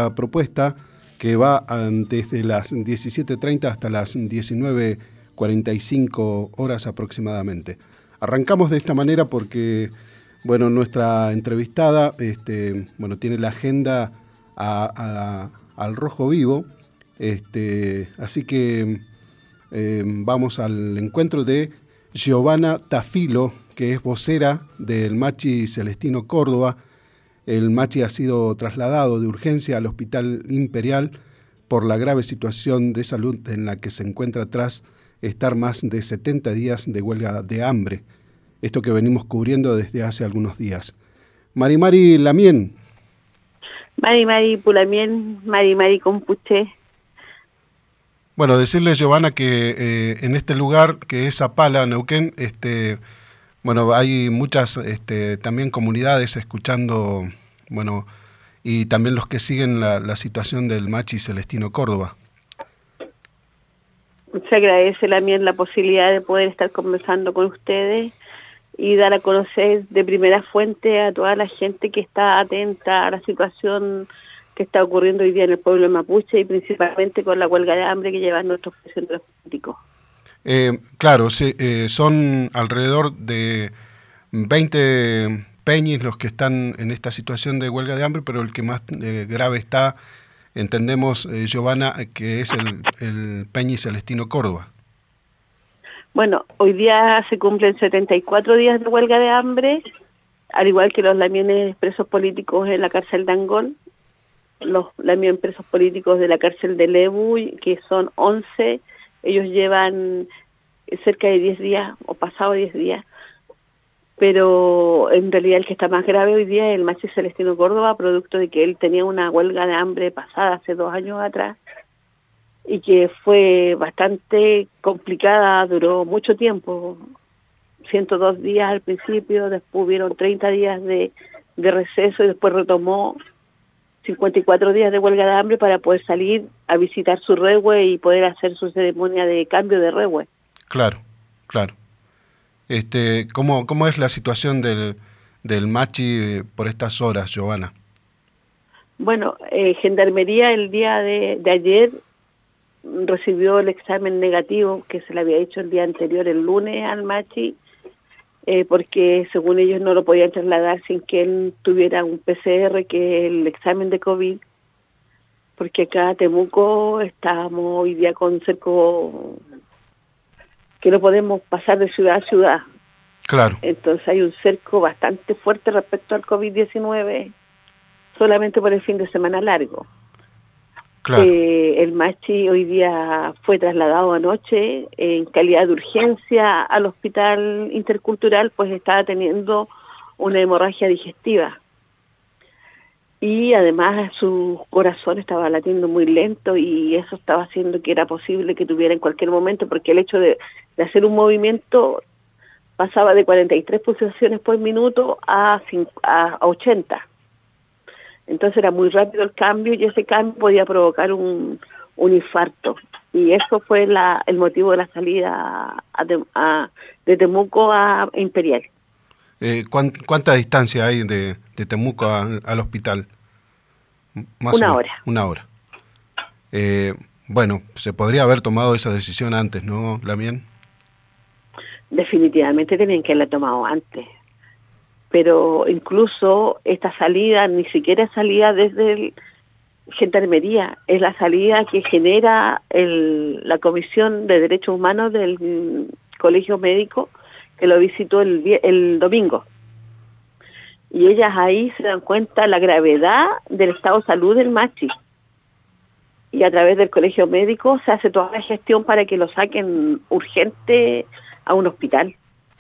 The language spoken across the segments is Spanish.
esta propuesta que va desde las 17:30 hasta las 19:45 horas aproximadamente. Arrancamos de esta manera porque, bueno, nuestra entrevistada, tiene la agenda al rojo vivo, así que vamos al encuentro de Giovanna Tafilo, que es vocera del Machi Celestino Córdoba. El Machi ha sido trasladado de urgencia al Hospital Imperial por la grave situación de salud en la que se encuentra tras estar más de 70 días de huelga de hambre. Esto que venimos cubriendo desde hace algunos días. Mari Lamien. Mari Pulamien, Mari Compuche. Bueno, decirle, Giovanna, que en este lugar que es Zapala, Neuquén, hay muchas también comunidades escuchando, y también los que siguen la situación del Machi Celestino Córdoba. Se agradece también la posibilidad de poder estar conversando con ustedes y dar a conocer de primera fuente a toda la gente que está atenta a la situación que está ocurriendo hoy día en el pueblo mapuche y principalmente con la huelga de hambre que llevan nuestros funcionarios políticos. Claro, sí, son alrededor de 20 peñis los que están en esta situación de huelga de hambre, pero el que más grave está, entendemos, Giovanna, que es el Peñi Celestino Córdoba. Bueno, hoy día se cumplen 74 días de huelga de hambre, al igual que los lamienes presos políticos en la cárcel de Angol, los lamien presos políticos de la cárcel de Lebu, que son 11, ellos llevan cerca de 10 días, o pasado 10 días, pero en realidad el que está más grave hoy día es el Machi Celestino Córdoba, producto de que él tenía una huelga de hambre pasada hace 2 años atrás, y que fue bastante complicada, duró mucho tiempo, 102 días al principio, después hubieron 30 días de receso y después retomó 54 días de huelga de hambre para poder salir a visitar su rehue y poder hacer su ceremonia de cambio de rehue. Claro. ¿Cómo es la situación del Machi por estas horas, Giovanna? Bueno, Gendarmería el día de ayer recibió el examen negativo que se le había hecho el día anterior, el lunes, al Machi, porque según ellos no lo podían trasladar sin que él tuviera un PCR, que es el examen de COVID, porque acá en Temuco estamos hoy día con cerco que no podemos pasar de ciudad a ciudad. Claro. Entonces hay un cerco bastante fuerte respecto al COVID-19, solamente por el fin de semana largo. Claro. El Machi hoy día fue trasladado anoche en calidad de urgencia al hospital intercultural, pues estaba teniendo una hemorragia digestiva. Y además su corazón estaba latiendo muy lento y eso estaba haciendo que era posible que tuviera en cualquier momento, porque el hecho de hacer un movimiento pasaba de 43 pulsaciones por minuto a 80. Entonces era muy rápido el cambio y ese cambio podía provocar un infarto. Y eso fue el motivo de la salida de Temuco a Imperial. ¿Cuánta distancia hay de Temuco al hospital? Una hora. Una hora. Se podría haber tomado esa decisión antes, ¿no, Lamien? Definitivamente tenían que haberla tomado antes. Pero incluso esta salida ni siquiera es salida desde Gendarmería, es la salida que genera la Comisión de Derechos Humanos del Colegio Médico, que lo visitó el domingo. Y ellas ahí se dan cuenta la gravedad del estado de salud del Machi. Y a través del Colegio Médico se hace toda la gestión para que lo saquen urgente a un hospital.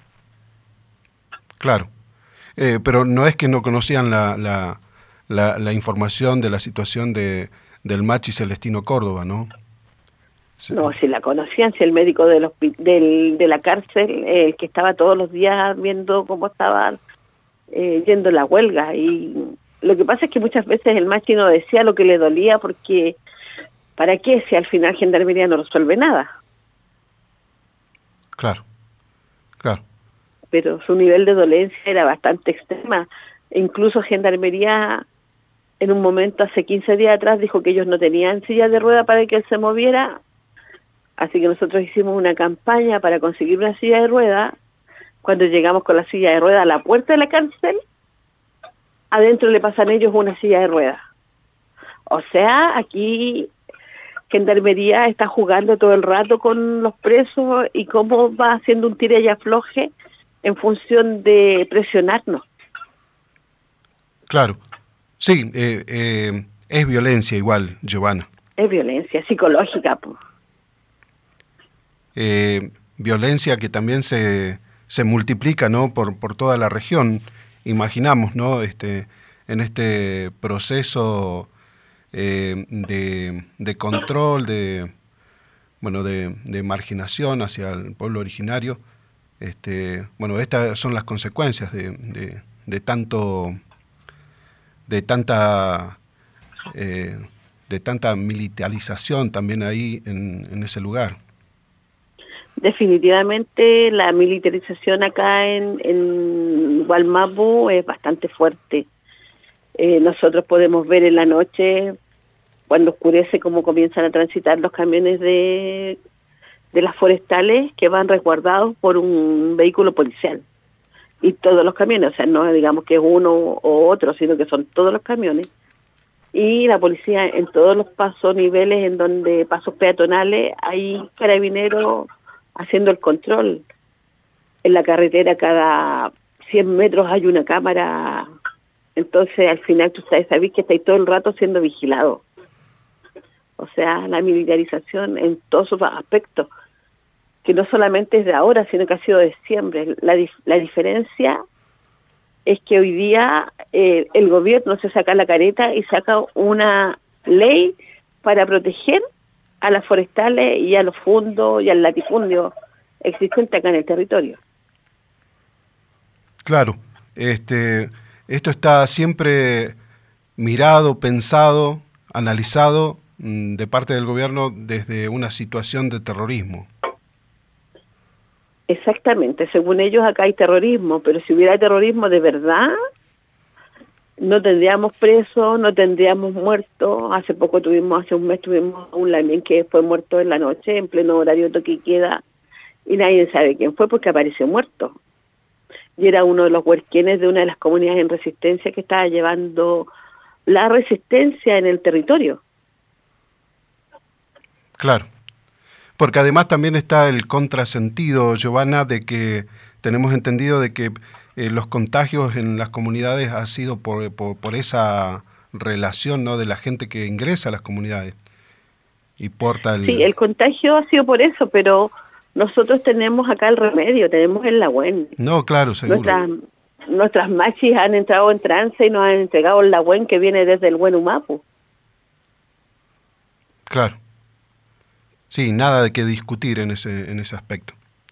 Claro. Pero no es que no conocían la información de la situación del Machi Celestino Córdoba, ¿no? No, si la conocían, si el médico de la cárcel, el que estaba todos los días viendo cómo estaba yendo la huelga. Y lo que pasa es que muchas veces el Machi no decía lo que le dolía, porque ¿para qué si al final Gendarmería no resuelve nada? Claro. Pero su nivel de dolencia era bastante extrema. Incluso Gendarmería en un momento hace 15 días atrás dijo que ellos no tenían silla de rueda para que él se moviera, así que nosotros hicimos una campaña para conseguir una silla de rueda. Cuando llegamos con la silla de rueda a la puerta de la cárcel, adentro le pasan ellos una silla de rueda. O sea, aquí Gendarmería está jugando todo el rato con los presos y cómo va haciendo un tire y afloje en función de presionarnos. Claro. Sí, es violencia igual, Giovanna. Es violencia psicológica, pues. Violencia que también se multiplica, ¿no? por toda la región. Imaginamos, ¿no? En este proceso de control, de marginación hacia el pueblo originario. Estas son las consecuencias de tanta militarización también ahí en ese lugar. Definitivamente la militarización acá en Wallmapu es bastante fuerte. Nosotros podemos ver en la noche, cuando oscurece, cómo comienzan a transitar los camiones de las forestales que van resguardados por un vehículo policial. Y todos los camiones, o sea, no digamos que es uno o otro, sino que son todos los camiones. Y la policía en todos los pasos, niveles en donde pasos peatonales, hay carabineros haciendo el control. En la carretera cada 100 metros hay una cámara. Entonces, al final, tú sabes que estáis todo el rato siendo vigilado. O sea, la militarización en todos sus aspectos, que no solamente es de ahora, sino que ha sido de siempre. La diferencia es que hoy día el gobierno se saca la careta y saca una ley para proteger a las forestales y a los fundos y al latifundio existente acá en el territorio. Claro, esto está siempre mirado, pensado, analizado de parte del gobierno desde una situación de terrorismo. Exactamente, según ellos acá hay terrorismo, pero si hubiera terrorismo de verdad, no tendríamos presos, no tendríamos muertos. Hace un mes tuvimos un lamien que fue muerto en la noche, en pleno horario de toque y queda, y nadie sabe quién fue porque apareció muerto. Y era uno de los huerquenes de una de las comunidades en resistencia que estaba llevando la resistencia en el territorio. Claro, porque además también está el contrasentido, Giovanna, de que tenemos entendido de que los contagios en las comunidades ha sido por esa relación, ¿no?, de la gente que ingresa a las comunidades y porta el... Sí, el contagio ha sido por eso, pero nosotros tenemos acá el remedio, tenemos el Lagüen. No, claro, seguro. Nuestras machis han entrado en trance y nos han entregado el Lagüen que viene desde el Huenumapu. Claro. Sí, nada de que discutir en ese aspecto.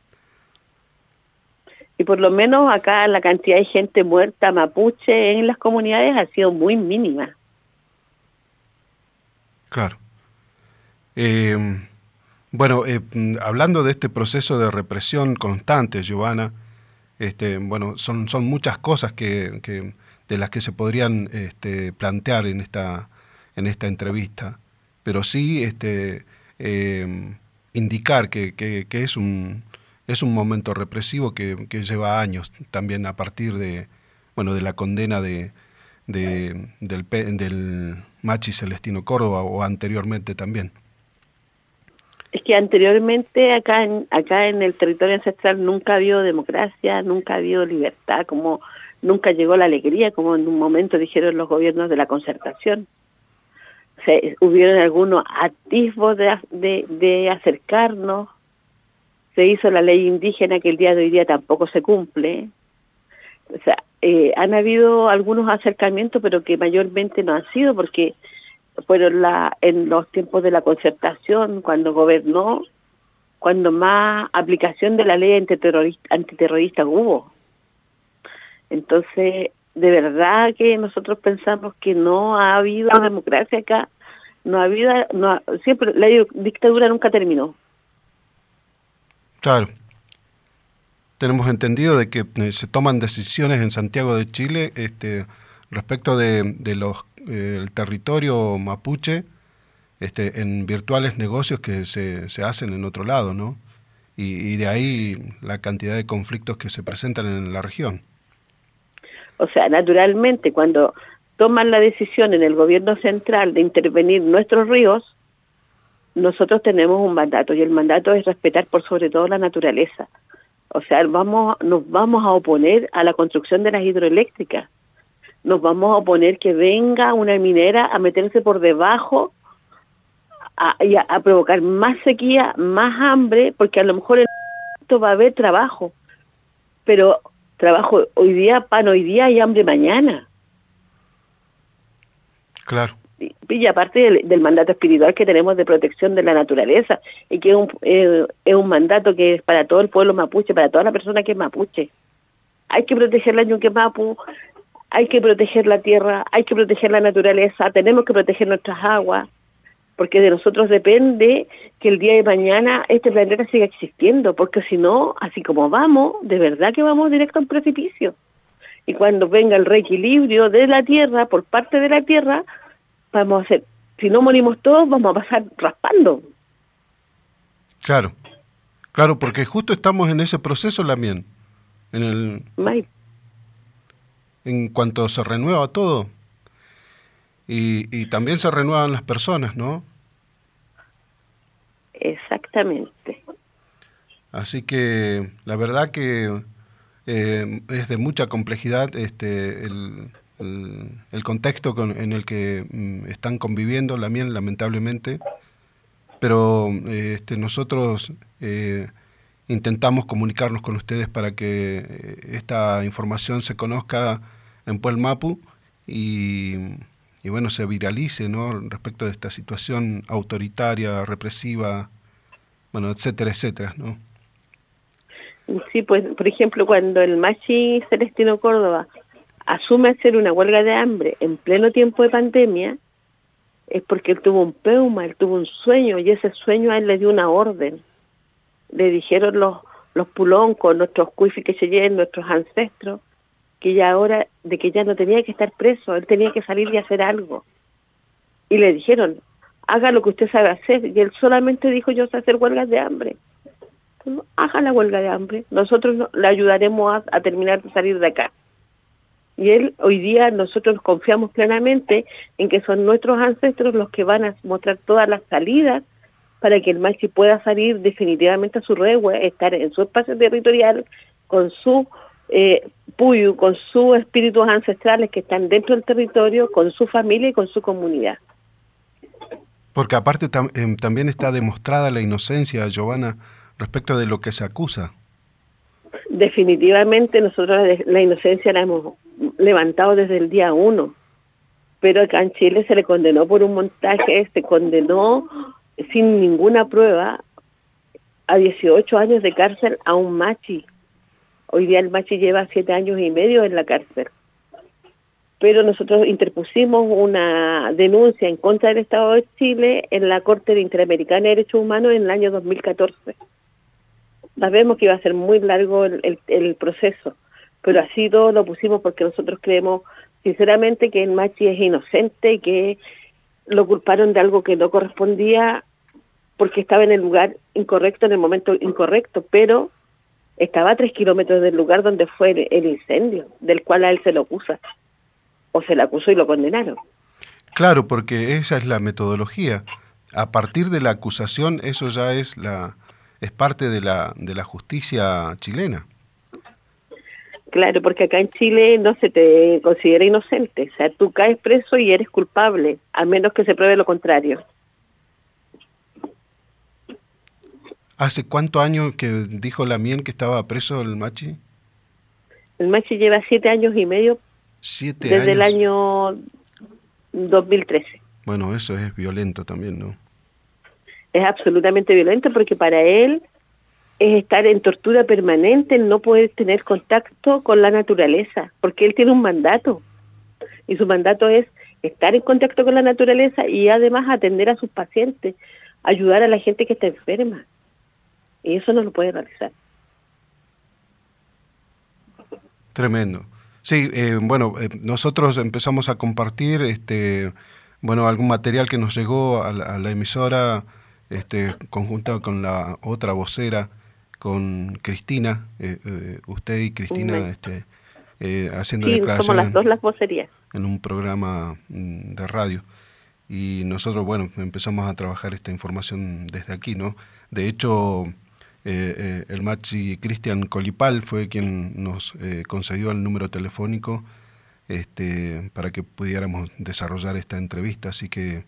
Y por lo menos acá la cantidad de gente muerta mapuche en las comunidades ha sido muy mínima. Claro. Hablando de este proceso de represión constante, Giovanna, son muchas cosas que de las que se podrían plantear en esta entrevista, pero sí indicar que es un momento represivo que lleva años también a partir de la condena del Machi Celestino Córdoba o anteriormente también. Es que anteriormente acá en el territorio ancestral nunca ha habido democracia, nunca ha habido libertad, como nunca llegó la alegría, como en un momento dijeron los gobiernos de la concertación. Hubieron algunos atisbos de acercarnos. Se hizo la ley indígena que el día de hoy día tampoco se cumple. O sea, han habido algunos acercamientos, pero que mayormente no han sido porque fueron en los tiempos de la concertación, cuando gobernó, cuando más aplicación de la ley antiterrorista hubo. Entonces, de verdad que nosotros pensamos que no ha habido democracia acá, siempre la dictadura nunca terminó. Claro. Tenemos entendido de que se toman decisiones en Santiago de Chile respecto de el territorio mapuche en virtuales negocios que se hacen en otro lado, ¿no? Y de ahí la cantidad de conflictos que se presentan en la región. O sea, naturalmente, cuando toman la decisión en el gobierno central de intervenir nuestros ríos, nosotros tenemos un mandato, y el mandato es respetar por sobre todo la naturaleza. O sea, nos vamos a oponer a la construcción de las hidroeléctricas, nos vamos a oponer que venga una minera a meterse por debajo y a provocar más sequía, más hambre, porque a lo mejor en esto va a haber trabajo, pero trabajo hoy día, pan hoy día y hambre mañana. Claro. Y aparte del mandato espiritual que tenemos de protección de la naturaleza, y que es un mandato que es para todo el pueblo mapuche, para toda la persona que es mapuche. Hay que proteger la Ñuquemapu, hay que proteger la tierra, hay que proteger la naturaleza, tenemos que proteger nuestras aguas, porque de nosotros depende que el día de mañana este planeta siga existiendo, porque si no, así como vamos, de verdad que vamos directo a un precipicio. Y cuando venga el reequilibrio de la tierra, por parte de la tierra, vamos a hacer, si no morimos todos, vamos a pasar raspando. Claro, claro, porque justo estamos en ese proceso, Lamien, en cuanto se renueva todo, y también se renuevan las personas, ¿no? Exactamente. Así que la verdad que es de mucha complejidad el contexto en el que están conviviendo, lamentablemente, pero nosotros intentamos comunicarnos con ustedes para que esta información se conozca en Puel Mapu y bueno, se viralice, ¿no?, respecto de esta situación autoritaria, represiva, bueno, etcétera, etcétera, ¿no? Sí, pues, por ejemplo, cuando el Machi Celestino Córdoba asume hacer una huelga de hambre en pleno tiempo de pandemia, es porque él tuvo un peuma, él tuvo un sueño, y ese sueño a él le dio una orden. Le dijeron los puloncos, nuestros cuifiquecheyes, nuestros ancestros, que ya hora de que ya no tenía que estar preso, él tenía que salir y hacer algo. Y le dijeron, haga lo que usted sabe hacer, y él solamente dijo, yo sé hacer huelgas de hambre. Bueno, haga la huelga de hambre, nosotros le ayudaremos a terminar de salir de acá. Y él, hoy día, nosotros confiamos plenamente en que son nuestros ancestros los que van a mostrar todas las salidas para que el Machi pueda salir definitivamente a su rehue, estar en su espacio territorial, con su puyu, con sus espíritus ancestrales que están dentro del territorio, con su familia y con su comunidad. Porque aparte también está demostrada la inocencia, Giovanna, respecto de lo que se acusa. Definitivamente nosotros la inocencia la hemos levantado desde el día 1, pero acá en Chile se le condenó por un montaje, se condenó sin ninguna prueba a 18 años de cárcel a un machi. Hoy día el machi lleva 7 años y medio en la cárcel. Pero nosotros interpusimos una denuncia en contra del Estado de Chile en la Corte Interamericana de Derechos Humanos en el año 2014. Sabemos que iba a ser muy largo el proceso, pero así todo lo pusimos porque nosotros creemos sinceramente que el machi es inocente y que lo culparon de algo que no correspondía porque estaba en el lugar incorrecto, en el momento incorrecto, pero estaba a 3 kilómetros del lugar donde fue el incendio, del cual a él se lo acusa, o se le acusó y lo condenaron. Claro, porque esa es la metodología. A partir de la acusación, eso ya es parte de la justicia chilena. Claro, porque acá en Chile no se te considera inocente, o sea, tú caes preso y eres culpable, a menos que se pruebe lo contrario. ¿Hace cuántos años que dijo Lamien que estaba preso el machi? El machi lleva 7 años y medio 7 desde años. el año 2013. Bueno, eso es violento también, ¿no? Es absolutamente violento porque para él es estar en tortura permanente, no poder tener contacto con la naturaleza, porque él tiene un mandato, y su mandato es estar en contacto con la naturaleza y además atender a sus pacientes, ayudar a la gente que está enferma, y eso no lo puede realizar. Tremendo. Sí, nosotros empezamos a compartir algún material que nos llegó a la emisora, conjunta con la otra vocera, con Cristina, usted y Cristina, haciendo sí, declaraciones. Somos las dos las vocerías. En un programa de radio. Y nosotros, empezamos a trabajar esta información desde aquí, ¿no? De hecho, el Machi Cristian Colipal fue quien nos concedió el número telefónico para que pudiéramos desarrollar esta entrevista. Así que,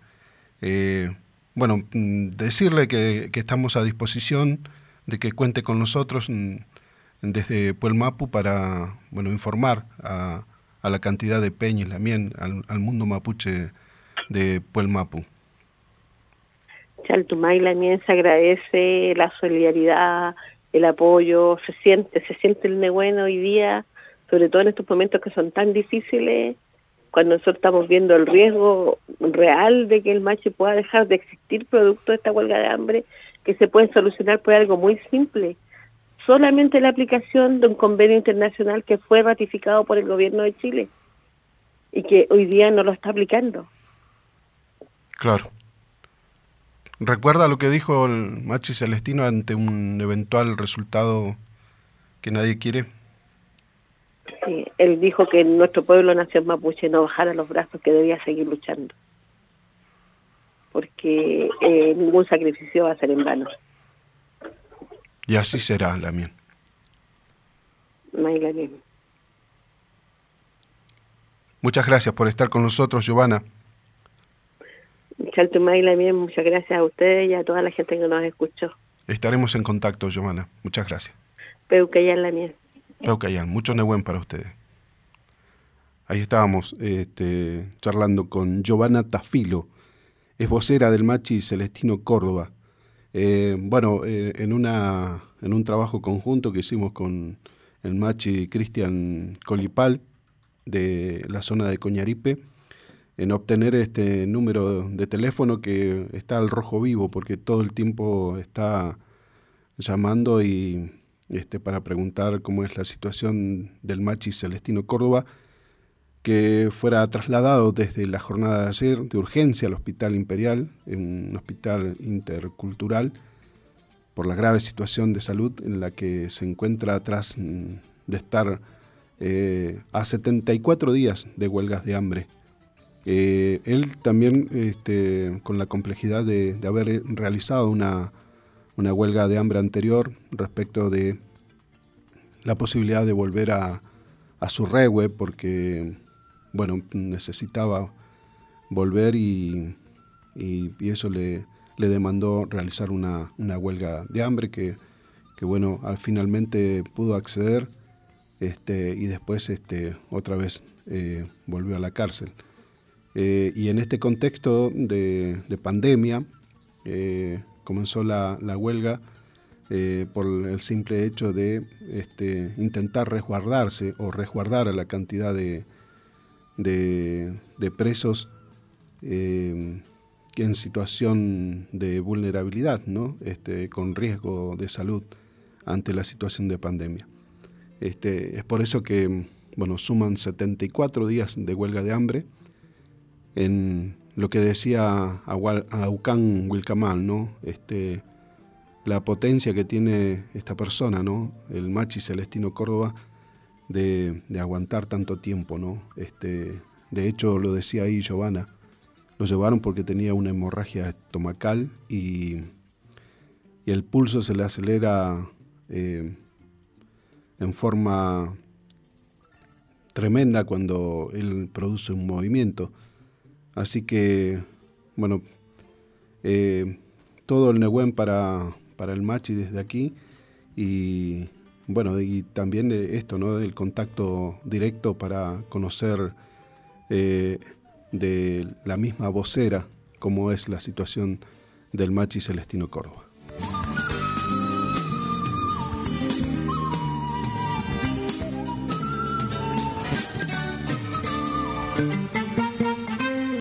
decirle que estamos a disposición, de que cuente con nosotros desde Puelmapu para, informar a la cantidad de peñas, también al mundo mapuche de Puelmapu. Chaltumay Lamien se agradece la solidaridad, el apoyo, se siente el Nehuen hoy día, sobre todo en estos momentos que son tan difíciles, cuando nosotros estamos viendo el riesgo real de que el Machi pueda dejar de existir producto de esta huelga de hambre, que se puede solucionar por algo muy simple, solamente la aplicación de un convenio internacional que fue ratificado por el gobierno de Chile y que hoy día no lo está aplicando. Claro. ¿Recuerda lo que dijo el Machi Celestino ante un eventual resultado que nadie quiere? Sí, él dijo que nuestro pueblo nación mapuche no bajara los brazos, que debía seguir luchando, porque ningún sacrificio va a ser en vano. Y así será, Lamien. Lamien. Muchas gracias por estar con nosotros, Giovanna. Chaltumay Lamien, muchas gracias a ustedes y a toda la gente que nos escuchó. Estaremos en contacto, Giovanna. Muchas gracias. Peucayán Lamien. Peucayán, mucho Nehuen para ustedes. Ahí estábamos charlando con Giovanna Tafilo, es vocera del Machi Celestino Córdoba. En un trabajo conjunto que hicimos con el Machi Cristian Colipal de la zona de Coñaripe, en obtener este número de teléfono que está al rojo vivo, porque todo el tiempo está llamando y para preguntar cómo es la situación del Machi Celestino Córdoba, que fuera trasladado desde la jornada de ayer de urgencia al Hospital Imperial, en un hospital intercultural, por la grave situación de salud en la que se encuentra tras de estar a 74 días de huelgas de hambre. Él también, con la complejidad de haber realizado una huelga de hambre anterior respecto de la posibilidad de volver a su rehue, porque necesitaba volver y eso le demandó realizar una huelga de hambre que finalmente pudo acceder y después otra vez volvió a la cárcel. Y en este contexto de pandemia comenzó la huelga por el simple hecho de intentar resguardarse o resguardar a la cantidad de presos en situación de vulnerabilidad, ¿no? Con riesgo de salud ante la situación de pandemia. Es por eso que suman 74 días de huelga de hambre en lo que decía Aucán Wilcamal, ¿no? La potencia que tiene esta persona, ¿no? El Machi Celestino Córdoba, de aguantar tanto tiempo, ¿no? De hecho, lo decía ahí Giovanna, lo llevaron porque tenía una hemorragia estomacal y el pulso se le acelera en forma tremenda cuando él produce un movimiento. Así que, todo el Nehuen para el Machi desde aquí y también de esto, ¿no? Del contacto directo para conocer de la misma vocera cómo es la situación del Machi Celestino Córdoba.